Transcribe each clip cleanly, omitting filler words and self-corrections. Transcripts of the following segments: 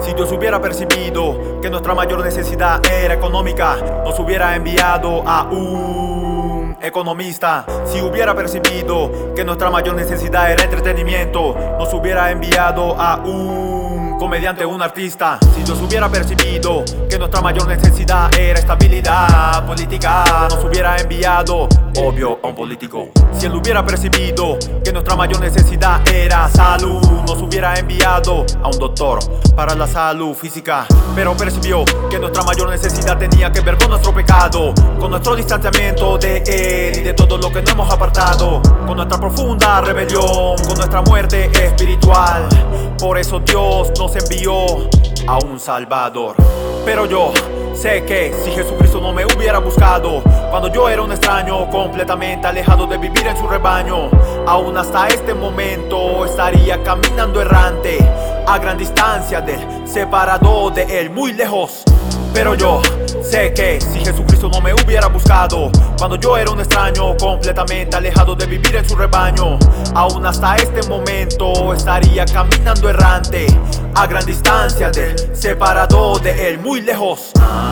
Si Dios hubiera percibido que nuestra mayor necesidad era económica, nos hubiera enviado a un economista. Si hubiera percibido que nuestra mayor necesidad era entretenimiento, nos hubiera enviado a un comediante, un artista. Si Dios hubiera percibido que nuestra mayor necesidad era estabilidad política, nos hubiera enviado, obvio, a un político. Si Él hubiera percibido que nuestra mayor necesidad era salud, nos hubiera enviado a un doctor para la salud física. Pero percibió que nuestra mayor necesidad tenía que ver con nuestro pecado, con nuestro distanciamiento de Él y de todo lo que nos hemos apartado, con nuestra profunda rebelión, con nuestra muerte espiritual. Por eso Dios nos envió a un Salvador. Pero yo sé que si Jesucristo no me hubiera buscado cuando yo era un extraño, completamente alejado de vivir en su rebaño, aún hasta este momento estaría caminando errante, a gran distancia de Él, separado de Él, muy lejos. Pero yo sé que si Jesucristo no me hubiera buscado cuando yo era un extraño, completamente alejado de vivir en su rebaño, aún hasta este momento estaría caminando errante, a gran distancia de Él, separado de Él, muy lejos.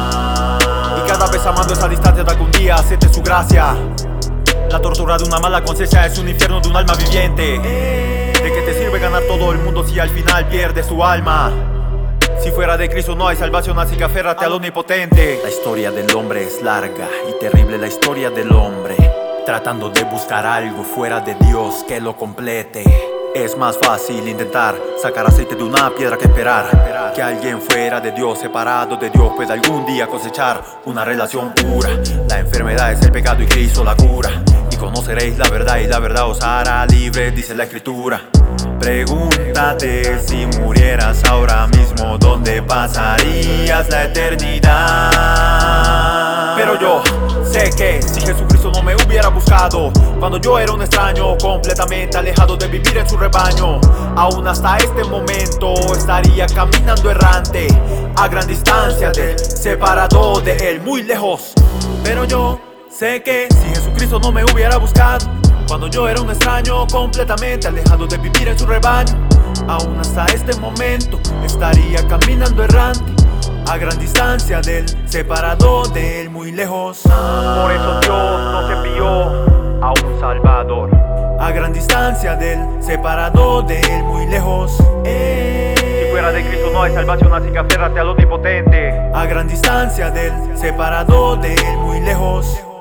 Y cada vez amando esa distancia de algún día acepte su gracia. La tortura de una mala conciencia es un infierno de un alma viviente. ¿De qué te sirve ganar todo el mundo si al final pierdes tu alma? Si fuera de Cristo no hay salvación, así que aférrate al omnipotente. La historia del hombre es larga y terrible, la historia del hombre tratando de buscar algo fuera de Dios que lo complete. Es más fácil intentar sacar aceite de una piedra que esperar que alguien fuera de Dios, separado de Dios, pueda algún día cosechar una relación pura. La enfermedad es el pecado y Cristo la cura. Y conoceréis la verdad y la verdad os hará libre, dice la Escritura. Pregúntate si murieras ahora mismo, ¿dónde pasarías la eternidad? Pero yo sé que si Jesucristo no me hubiera buscado cuando yo era un extraño, completamente alejado de vivir en su rebaño, aún hasta este momento estaría caminando errante, a gran distancia de Él, separado de Él, muy lejos. Pero yo sé que si Jesucristo no me hubiera buscado cuando yo era un extraño, completamente alejado de vivir en su rebaño, aún hasta este momento estaría caminando errante, a gran distancia de Él, separado de Él, muy lejos. Por eso Dios nos envió a un Salvador, a gran distancia de Él, separado de Él, muy lejos. Si fuera de Cristo no hay salvación, así que aférrate al omnipotente. A gran distancia de Él, separado de Él, muy lejos.